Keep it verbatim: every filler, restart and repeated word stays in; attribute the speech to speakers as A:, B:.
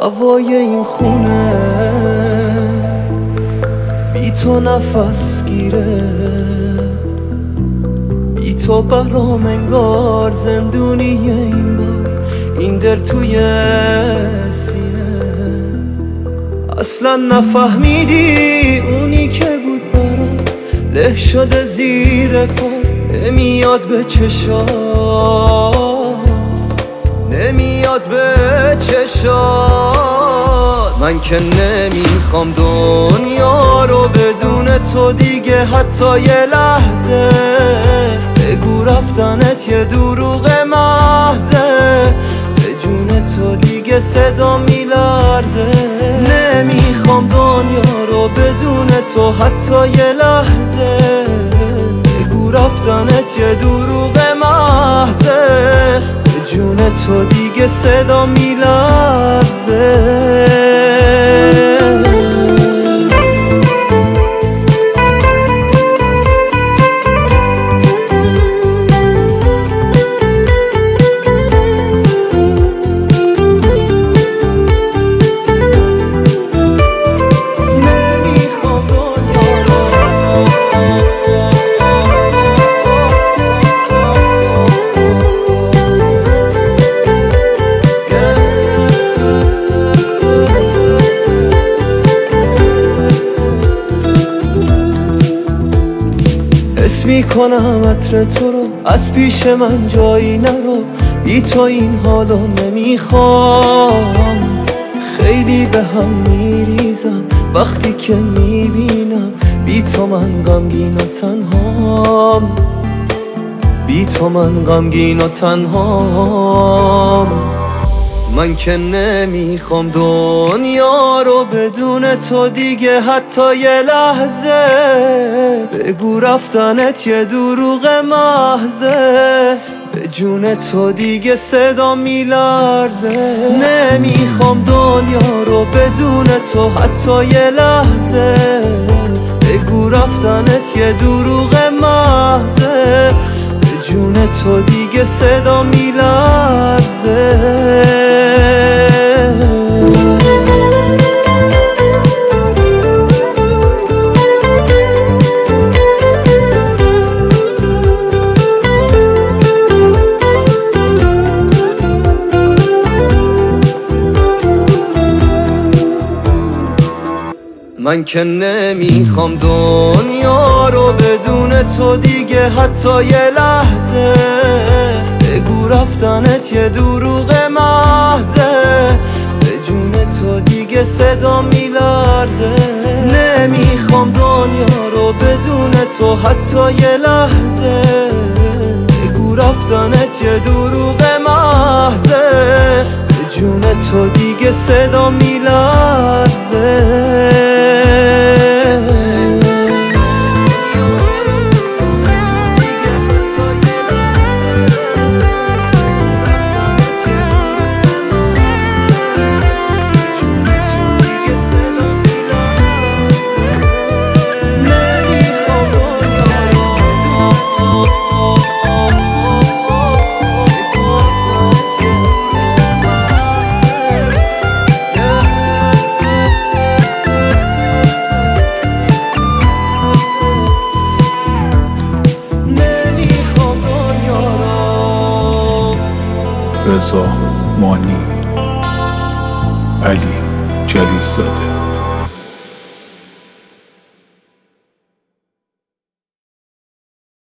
A: هوای این خونه بی تو نفس گیره، بی تو برام انگار زندونیه این بار، این دل توی سینه. اصلا نفهمیدی اونی که بود برام له شده زیر پا، نمیاد به چشات، نمیاد به چشات. من که نمیخوام دنیا رو بدون تو دیگه حتی یه لحظه. بگو رفتنت یه دروغ محضه، به جون تو دیگه صدا میلرزه. نمیخوام دنیا رو بدون تو حتی یه لحظه. بگو رفتنت یه دروغ محضه، به جون تو دیگه صدا میلرزه. حس میکنم عطر تو رو، از پیش من جایی نرو. بی تو این حالو نمیخوام، خیلی به هم میریزم وقتی که میبینم. بی تو من غمگین و تنهام، بی تو من غمگین و تنهام. من که نمیخوام دنیا رو بدون تو دیگه حتی یه لحظه. بگو رفتنت یه دروغ محضه، به جون تو دیگه صدا میلرزه. نمیخوام دنیا رو بدون تو حتی یه لحظه. بگو رفتنت یه دروغ محضه، به جون تو دیگه صدا میلرزه. من که نمیخوام دنیا رو بدون تو دیگه حتی یه لحظه. بگو رفتنت یه دروغ محضه، به جون تو دیگه صدا میلرزه. نمیخوام دنیا رو بدون تو حتی یه لحظه. بگو رفتنت یه دروغ محضه، به جون تو دیگه صدا میلرزه.
B: رضا مانی، علی جلیل زاده.